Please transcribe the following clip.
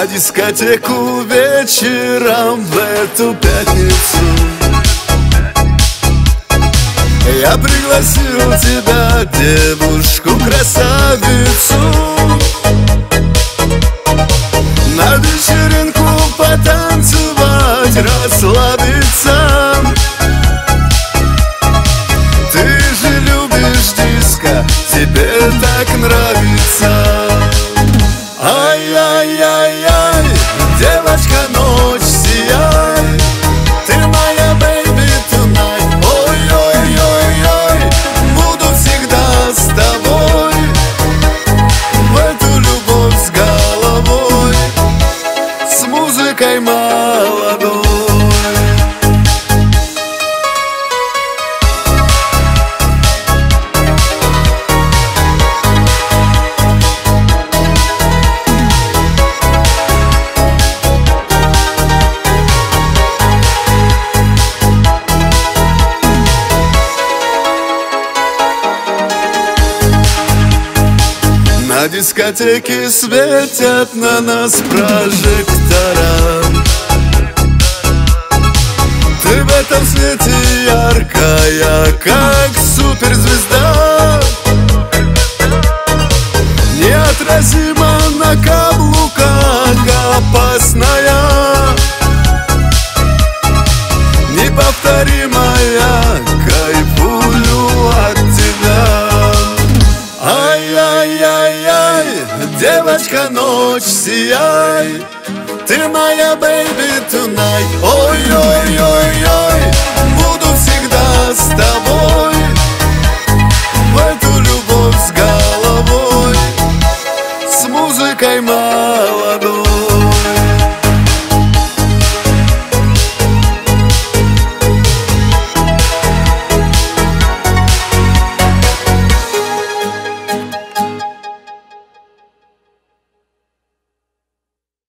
на дискотеку вечером в эту пятницу. Я пригласил тебя, девушку-красавицу, на вечеринку потанцевать, расслабиться. Ты же любишь диско, тебе так нравится. Ай-яй-яй-яй, девочка, ночь сияй, ты моя baby tonight. Ой-ой-ой-ой, буду всегда с тобой, в эту любовь с головой, с музыкой молодой. На дискотеке светят на нас прожектора. Ты в этом свете яркая, как суперзвезда, неотразима на каблуках, опасная, неповторимая, кайфую от тебя. Ай-яй-яй-яй, девочка, ночь сияй, ты моя baby tonight. Ой-ой-ой-ой, буду всегда с тобой, в эту любовь с головой, с музыкой молодой.